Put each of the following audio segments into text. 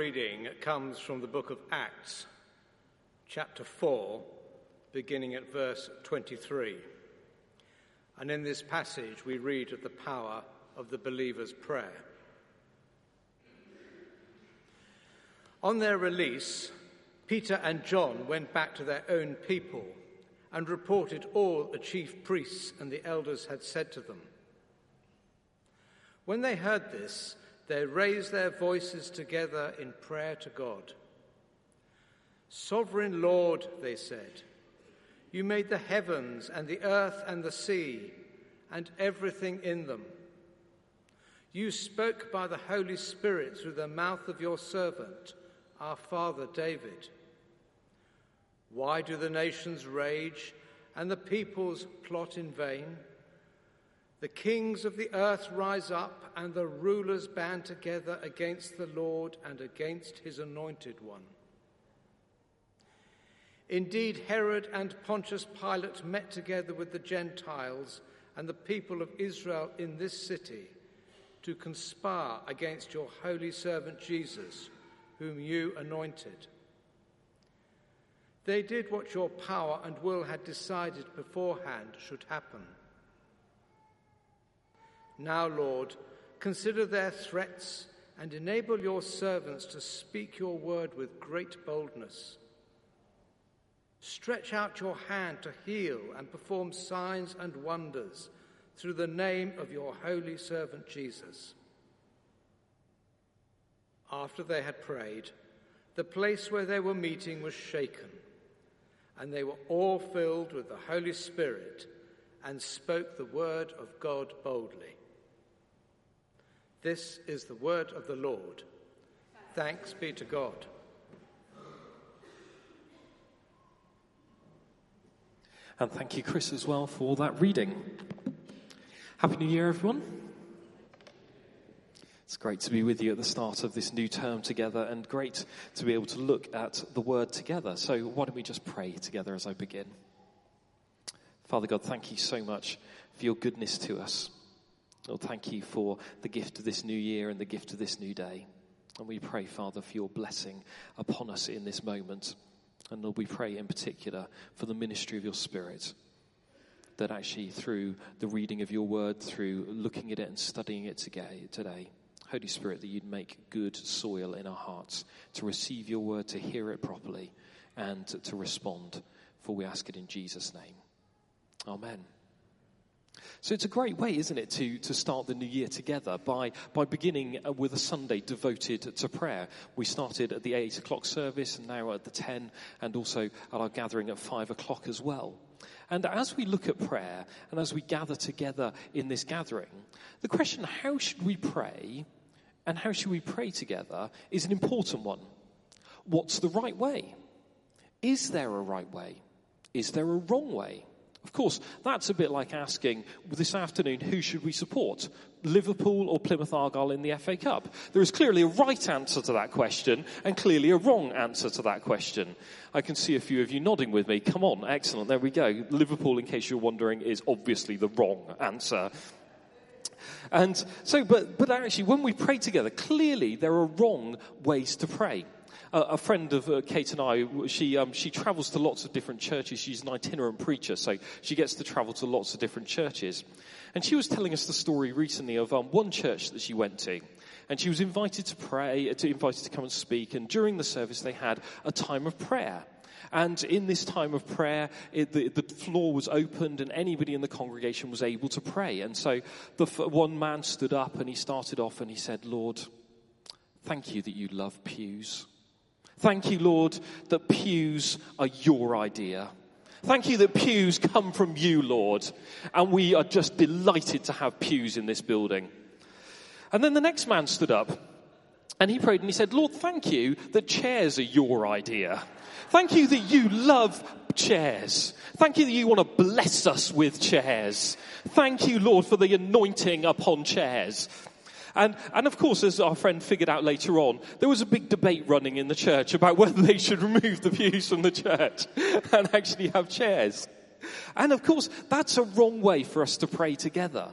reading comes from the book of Acts, chapter 4, beginning at verse 23. And in this passage we read of the power of the believer's prayer. On their release, Peter and John went back to their own people and reported all the chief priests and the elders had said to them. When they heard this, they raised their voices together in prayer to God. "Sovereign Lord," they said, "you made the heavens and the earth and the sea and everything in them. You spoke by the Holy Spirit through the mouth of your servant, our father David. Why do the nations rage and the peoples plot in vain? The kings of the earth rise up and the rulers band together against the Lord and against his anointed one. Indeed, Herod and Pontius Pilate met together with the Gentiles and the people of Israel in this city to conspire against your holy servant Jesus, whom you anointed. They did what your power and will had decided beforehand should happen. Now, Lord, consider their threats and enable your servants to speak your word with great boldness. Stretch out your hand to heal and perform signs and wonders through the name of your holy servant Jesus." After they had prayed, the place where they were meeting was shaken, and they were all filled with the Holy Spirit and spoke the word of God boldly. This is the word of the Lord. Thanks be to God. And thank you, Chris, as well, for that reading. Happy New Year, everyone. It's great to be with you at the start of this new term together, and great to be able to look at the word together. So why don't we just pray together as I begin? Father God, thank you so much for your goodness to us. Lord, thank you for the gift of this new year and the gift of this new day. And we pray, Father, for your blessing upon us in this moment. And Lord, we pray in particular for the ministry of your Spirit, that actually through the reading of your word, through looking at it and studying it today, Holy Spirit, that you'd make good soil in our hearts to receive your word, to hear it properly, and to respond. For we ask it in Jesus' name. Amen. So it's a great way, isn't it, to start the new year together by beginning with a Sunday devoted to prayer. We started at the 8 o'clock service and now at the 10, and also at our gathering at 5 o'clock as well. And as we look at prayer and as we gather together in this gathering, the question, how should we pray and how should we pray together, is an important one. What's the right way? Is there a right way? Is there a wrong way? Of course, that's a bit like asking this afternoon, who should we support? Liverpool or Plymouth Argyle in the FA Cup? There is clearly a right answer to that question and clearly a wrong answer to that question. I can see a few of you nodding with me. Come on, excellent, there we go. Liverpool, in case you're wondering, is obviously the wrong answer. And so, but actually, when we pray together, clearly there are wrong ways to pray. A friend of Kate and I, she travels to lots of different churches. She's an itinerant preacher, so she gets to travel to lots of different churches. And she was telling us the story recently of one church that she went to. And she was invited to pray, invited to come and speak. And during the service, they had a time of prayer. And in this time of prayer, the floor was opened and anybody in the congregation was able to pray. And so one man stood up and he started off and he said, "Lord, thank you that you love pews. Thank you, Lord, that pews are your idea. Thank you that pews come from you, Lord. And we are just delighted to have pews in this building." And then the next man stood up and he prayed and he said, "Lord, thank you that chairs are your idea. Thank you that you love chairs. Thank you that you want to bless us with chairs. Thank you, Lord, for the anointing upon chairs." And of course, as our friend figured out later on, there was a big debate running in the church about whether they should remove the pews from the church and actually have chairs. And of course, that's a wrong way for us to pray together.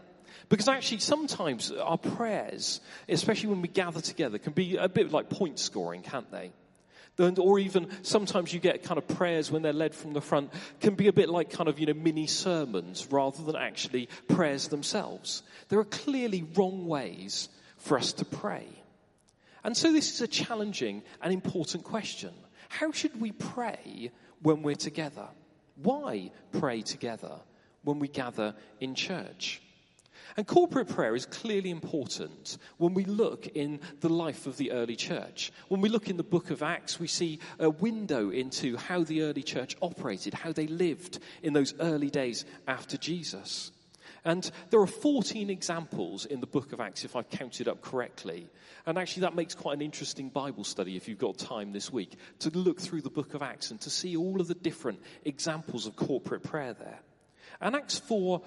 Because actually sometimes our prayers, especially when we gather together, can be a bit like point scoring, can't they? Or even sometimes you get kind of prayers when they're led from the front can be a bit like kind of, mini sermons rather than actually prayers themselves. There are clearly wrong ways for us to pray. And so this is a challenging and important question. How should we pray when we're together? Why pray together when we gather in church? And corporate prayer is clearly important when we look in the life of the early church. When we look in the book of Acts, we see a window into how the early church operated, how they lived in those early days after Jesus. And there are 14 examples in the book of Acts, if I've counted up correctly. And actually that makes quite an interesting Bible study if you've got time this week to look through the book of Acts and to see all of the different examples of corporate prayer there. And Acts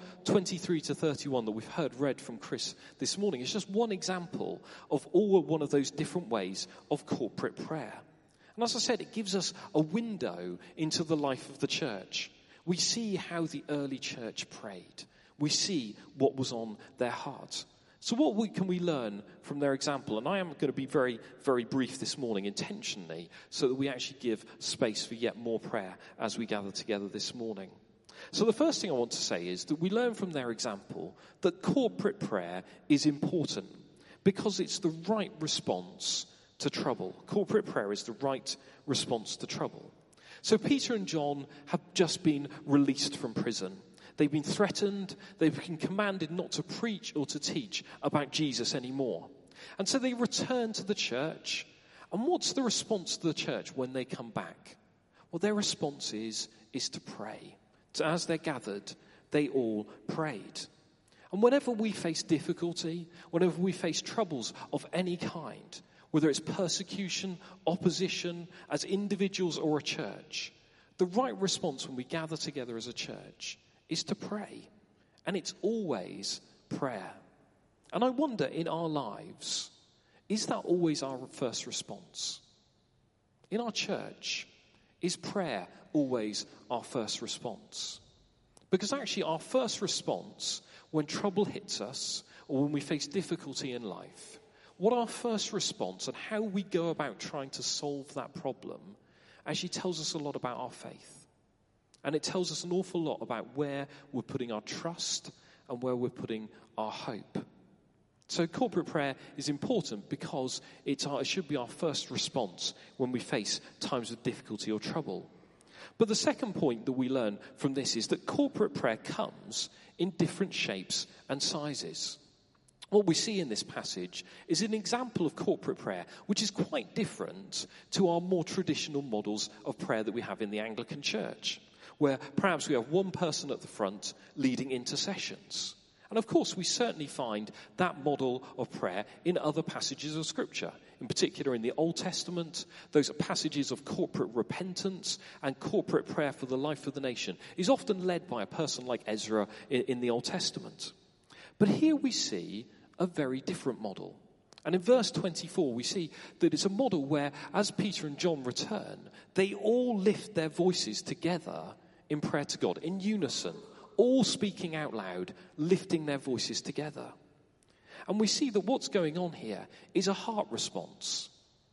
4:23-31 that we've heard read from Chris this morning is just one example of one of those different ways of corporate prayer. And as I said, it gives us a window into the life of the church. We see how the early church prayed. We see what was on their heart. So what can we learn from their example? And I am going to be very, very brief this morning intentionally so that we actually give space for yet more prayer as we gather together this morning. So the first thing I want to say is that we learn from their example that corporate prayer is important because it's the right response to trouble. Corporate prayer is the right response to trouble. So Peter and John have just been released from prison. They've been threatened. They've been commanded not to preach or to teach about Jesus anymore. And so they return to the church. And what's the response to the church when they come back? Well, their response is to pray. So as they're gathered, they all prayed. And whenever we face difficulty, whenever we face troubles of any kind, whether it's persecution, opposition, as individuals or a church, the right response when we gather together as a church is to pray. And it's always prayer. And I wonder in our lives, is that always our first response? In our church, is prayer always our first response? Because actually our first response when trouble hits us or when we face difficulty in life, what our first response and how we go about trying to solve that problem actually tells us a lot about our faith. And it tells us an awful lot about where we're putting our trust and where we're putting our hope. So corporate prayer is important because it should be our first response when we face times of difficulty or trouble. But the second point that we learn from this is that corporate prayer comes in different shapes and sizes. What we see in this passage is an example of corporate prayer, which is quite different to our more traditional models of prayer that we have in the Anglican Church, where perhaps we have one person at the front leading intercessions. And of course, we certainly find that model of prayer in other passages of Scripture. In particular, in the Old Testament, those passages of corporate repentance and corporate prayer for the life of the nation is often led by a person like Ezra in the Old Testament. But here we see a very different model. And in verse 24, we see that it's a model where, as Peter and John return, they all lift their voices together in prayer to God, in unison, all speaking out loud, lifting their voices together. And we see that what's going on here is a heart response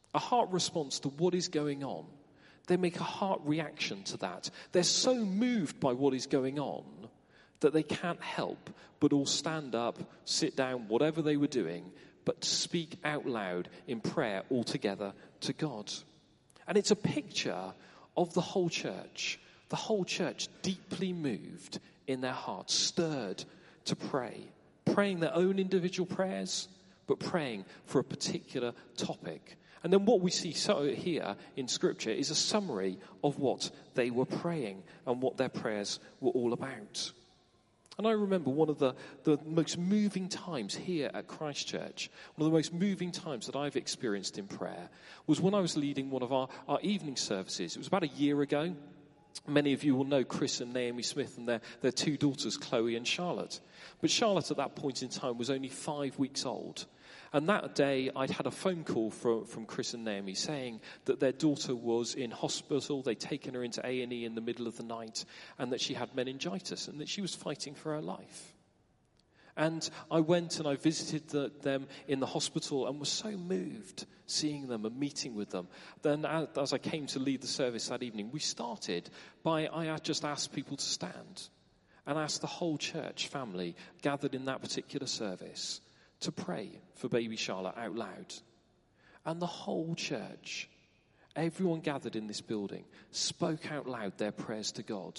to what is going on. They make a heart reaction to that. They're so moved by what is going on that they can't help but all stand up, sit down, whatever they were doing, but speak out loud in prayer all together to God. And it's a picture of the whole church deeply moved in their hearts, stirred to pray, praying their own individual prayers, but praying for a particular topic. And then what we see here in Scripture is a summary of what they were praying and what their prayers were all about. And I remember one of the most moving times here at Christ Church, one of the most moving times that I've experienced in prayer, was when I was leading one of our evening services. It was about a year ago. Many of you will know Chris and Naomi Smith and their two daughters, Chloe and Charlotte. But Charlotte at that point in time was only 5 weeks old. And that day I'd had a phone call from Chris and Naomi saying that their daughter was in hospital. They'd taken her into A&E in the middle of the night and that she had meningitis and that she was fighting for her life. And I went and I visited them in the hospital and was so moved seeing them and meeting with them. Then as I came to lead the service that evening, we started by, I just asked people to stand and asked the whole church family gathered in that particular service to pray for baby Charlotte out loud. And the whole church, everyone gathered in this building, spoke out loud their prayers to God.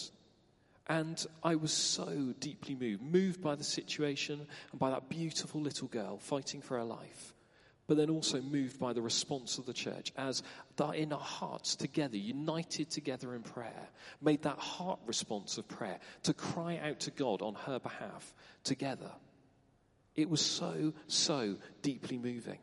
And I was so deeply moved by the situation and by that beautiful little girl fighting for her life, but then also moved by the response of the church as in our hearts together, united together in prayer, made that heart response of prayer to cry out to God on her behalf together. It was so deeply moving.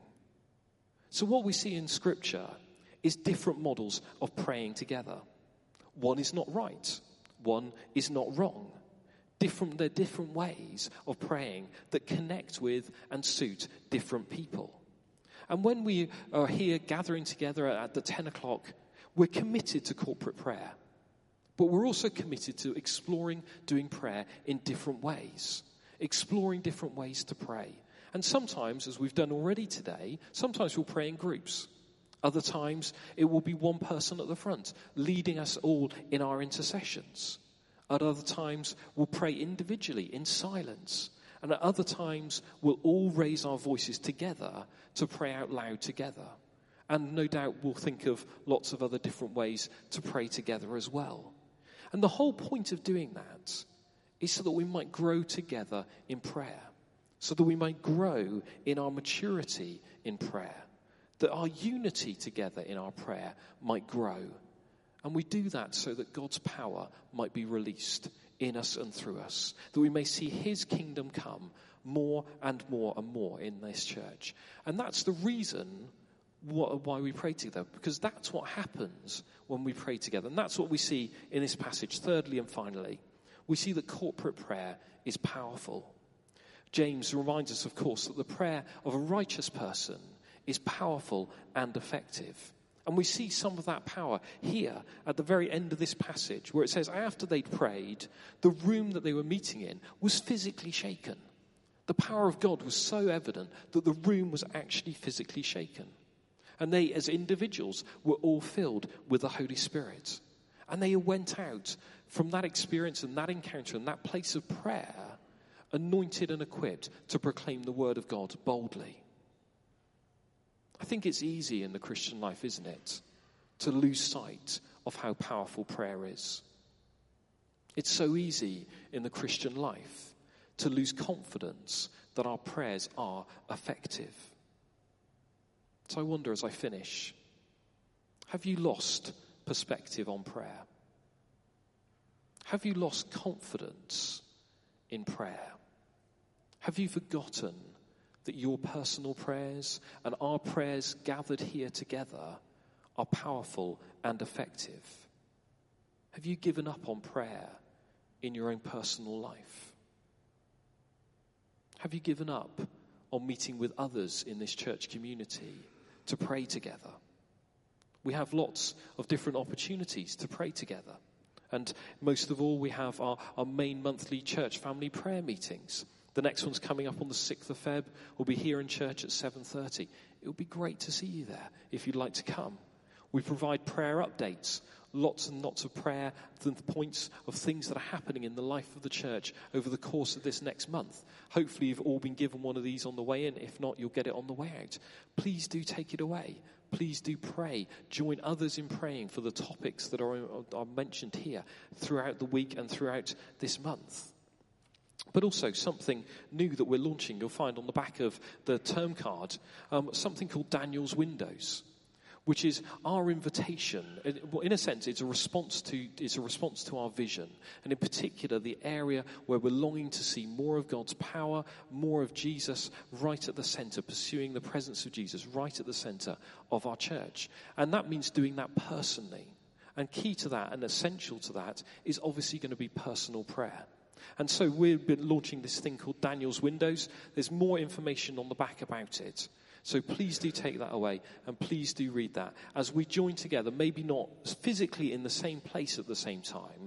So what we see in Scripture is different models of praying together. One is not right. One is not wrong. They're different ways of praying that connect with and suit different people. And when we are here gathering together at the 10 o'clock, we're committed to corporate prayer. But we're also committed to exploring doing prayer in different ways. Exploring different ways to pray. And sometimes, as we've done already today, sometimes we'll pray in groups. Other times, it will be one person at the front, leading us all in our intercessions. At other times, we'll pray individually, in silence. And at other times, we'll all raise our voices together to pray out loud together. And no doubt we'll think of lots of other different ways to pray together as well. And the whole point of doing that is so that we might grow together in prayer. So that we might grow in our maturity in prayer. That our unity together in our prayer might grow. And we do that so that God's power might be released in us and through us. That we may see his kingdom come more and more and more in this church. And that's the reason why we pray together. Because that's what happens when we pray together. And that's what we see in this passage. Thirdly and finally, we see that corporate prayer is powerful. James reminds us, of course, that the prayer of a righteous person is powerful and effective. And we see some of that power here at the very end of this passage, where it says after they'd prayed, the room that they were meeting in was physically shaken. The power of God was so evident that the room was actually physically shaken. And they, as individuals, were all filled with the Holy Spirit. And they went out from that experience and that encounter and that place of prayer, anointed and equipped to proclaim the word of God boldly. I think it's easy in the Christian life, isn't it, to lose sight of how powerful prayer is. It's so easy in the Christian life to lose confidence that our prayers are effective. So I wonder as I finish, have you lost perspective on prayer? Have you lost confidence in prayer? Have you forgotten that your personal prayers and our prayers gathered here together are powerful and effective? Have you given up on prayer in your own personal life? Have you given up on meeting with others in this church community to pray together? We have lots of different opportunities to pray together. And most of all, we have our main monthly church family prayer meetings. The next one's coming up on the 6th of Feb. We'll be here in church at 7:30. It would be great to see you there if you'd like to come. We provide prayer updates, lots and lots of prayer, the points of things that are happening in the life of the church over the course of this next month. Hopefully you've all been given one of these on the way in. If not, you'll get it on the way out. Please do take it away. Please do pray. Join others in praying for the topics that are mentioned here throughout the week and throughout this month. But also something new that we're launching, you'll find on the back of the term card, something called Daniel's Windows, which is our invitation. In a sense, it's a response to our vision, and in particular, the area where we're longing to see more of God's power, more of Jesus right at the center, pursuing the presence of Jesus right at the center of our church. And that means doing that personally. And key to that and essential to that is obviously going to be personal prayer. And so we've been launching this thing called Daniel's Windows. There's more information on the back about it. So please do take that away and please do read that as we join together, maybe not physically in the same place at the same time,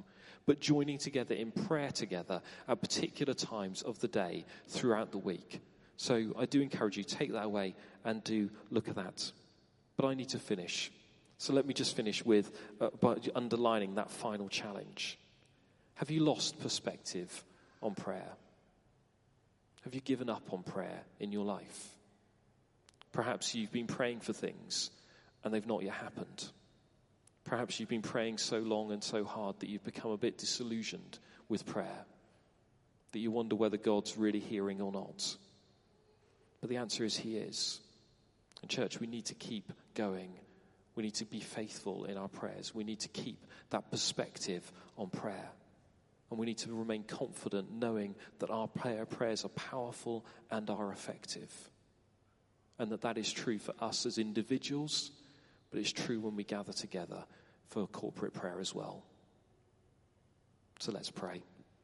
but joining together in prayer together at particular times of the day throughout the week. So I do encourage you, take that away and do look at that. But I need to finish. So let me just finish with by underlining that final challenge. Have you lost perspective on prayer? Have you given up on prayer in your life? Perhaps you've been praying for things and they've not yet happened. Perhaps you've been praying so long and so hard that you've become a bit disillusioned with prayer, that you wonder whether God's really hearing or not. But the answer is he is. And church, we need to keep going. We need to be faithful in our prayers. We need to keep that perspective on prayer. And we need to remain confident knowing that our prayers are powerful and are effective. And that is true for us as individuals, but it's true when we gather together for corporate prayer as well. So let's pray.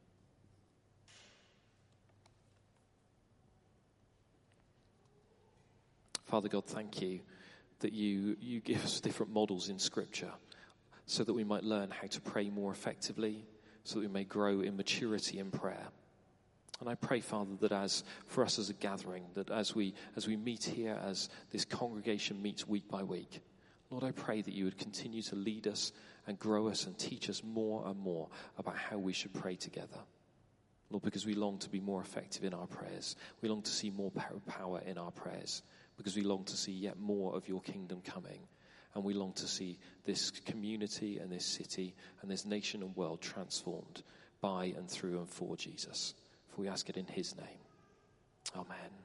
Father God, thank you that you give us different models in Scripture so that we might learn how to pray more effectively, so that we may grow in maturity in prayer. And I pray, Father, that as for us as a gathering, that as we meet here, as this congregation meets week by week, Lord, I pray that you would continue to lead us and grow us and teach us more and more about how we should pray together. Lord, because we long to be more effective in our prayers. We long to see more power in our prayers, because we long to see yet more of your kingdom coming. And we long to see this community and this city and this nation and world transformed by and through and for Jesus. For we ask it in his name. Amen.